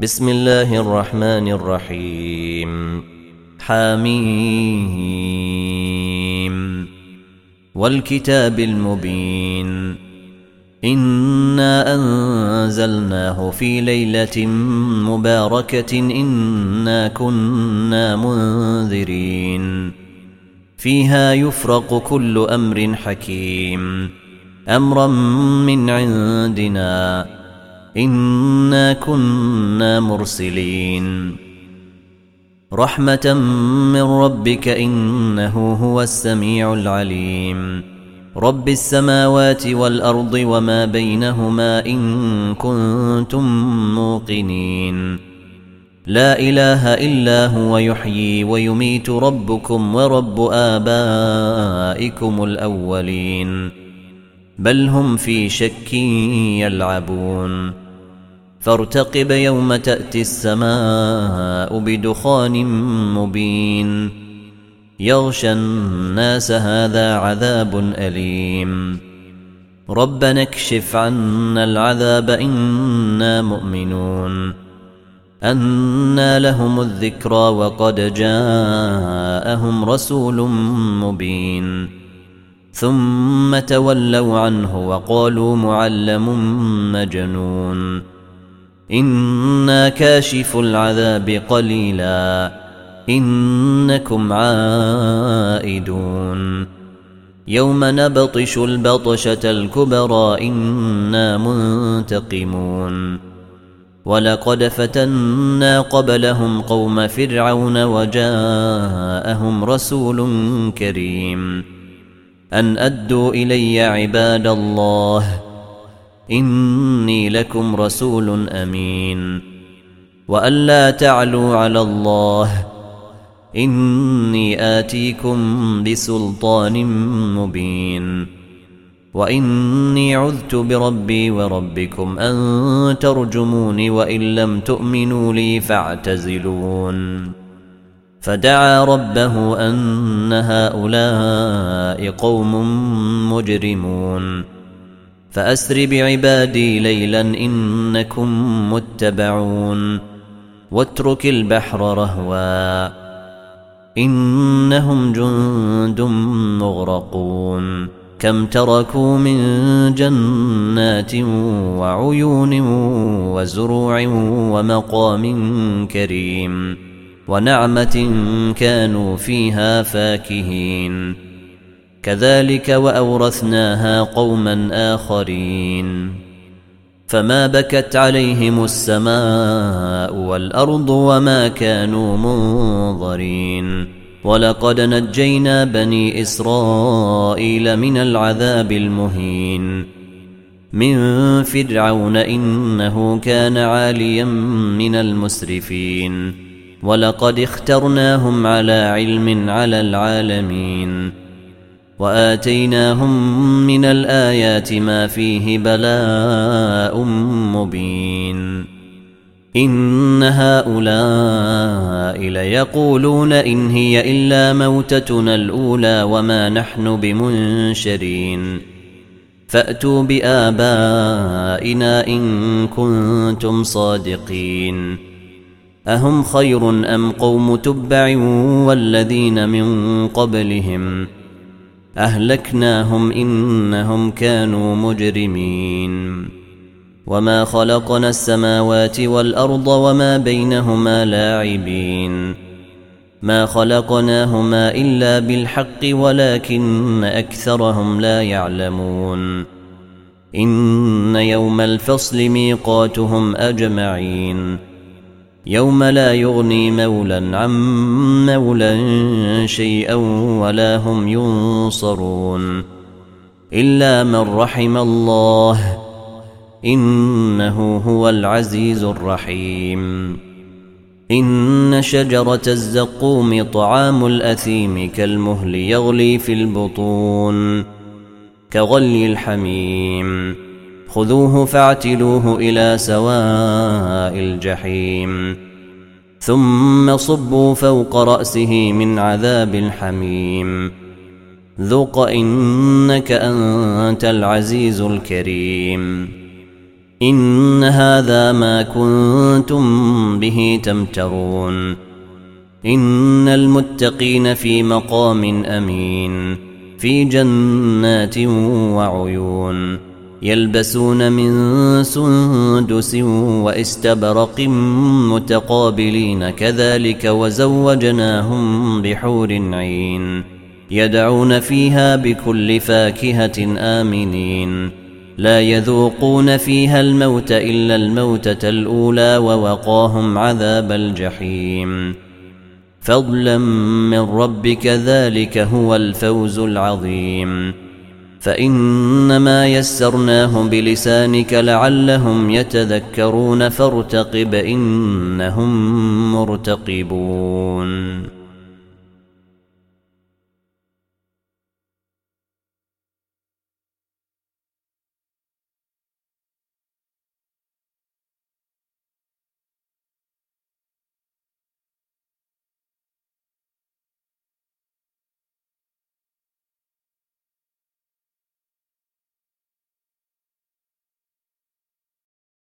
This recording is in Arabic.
بسم الله الرحمن الرحيم. حميم والكتاب المبين. إنا أنزلناه في ليلة مباركة إنا كنا منذرين فيها يفرق كل أمر حكيم أمرا من عندنا إنا كنا مرسلين رحمة من ربك إنه هو السميع العليم رب السماوات والأرض وما بينهما إن كنتم موقنين لا إله إلا هو يحيي ويميت ربكم ورب آبائكم الأولين بل هم في شك يلعبون فارتقب يوم تأتي السماء بدخان مبين يغشى الناس هذا عذاب أليم ربنا اكشف عنا العذاب إنا مؤمنون أنى لهم الذكرى وقد جاءهم رسول مبين ثم تولوا عنه وقالوا معلم مجنون إنا كاشف العذاب قليلا إنكم عائدون يوم نبطش البطشة الكبرى إنا منتقمون ولقد فتنا قبلهم قوم فرعون وجاءهم رسول كريم أن أدوا إلي عباد الله إني لكم رسول أمين وأن لا تعلوا على الله إني آتيكم بسلطان مبين وإني عذت بربي وربكم أن ترجموني وإن لم تؤمنوا لي فاعتزلون فدعا ربه أن هؤلاء قوم مجرمون فأسر بعبادي ليلا إنكم متبعون واترك البحر رهوا إنهم جند مغرقون كم تركوا من جنات وعيون وزروع ومقام كريم ونعمة كانوا فيها فاكهين كذلك وأورثناها قوما آخرين فما بكت عليهم السماء والأرض وما كانوا منظرين ولقد نجينا بني إسرائيل من العذاب المهين من فرعون إنه كان عاليا من المسرفين ولقد اخترناهم على علم على العالمين وآتيناهم من الآيات ما فيه بلاء مبين إن هؤلاء ليقولون إن هي إلا موتتنا الأولى وما نحن بمنشرين فأتوا بآبائنا إن كنتم صادقين أهم خير أم قوم تبع والذين من قبلهم أهلكناهم إنهم كانوا مجرمين وما خلقنا السماوات والأرض وما بينهما لاعبين ما خلقناهما إلا بالحق ولكن أكثرهم لا يعلمون إن يوم الفصل ميقاتهم أجمعين يوم لا يغني مولا عن مولا شيئا ولا هم ينصرون إلا من رحم الله إنه هو العزيز الرحيم إن شجرة الزقوم طعام الأثيم كالمهل يغلي في البطون كغلي الحميم خذوه فاعتلوه إلى سواء الجحيم ثم صبوا فوق رأسه من عذاب الحميم ذق إنك أنت العزيز الكريم إن هذا ما كنتم به تمترون إن المتقين في مقام أمين في جنات وعيون يلبسون من سندس واستبرق متقابلين كذلك وزوجناهم بحور عين يدعون فيها بكل فاكهة آمنين لا يذوقون فيها الموت إلا الموتة الأولى ووقاهم عذاب الجحيم فضلا من ربك ذلك هو الفوز العظيم فإنما يسرناه بلسانك لعلهم يتذكرون فارتقب إنهم مرتقبون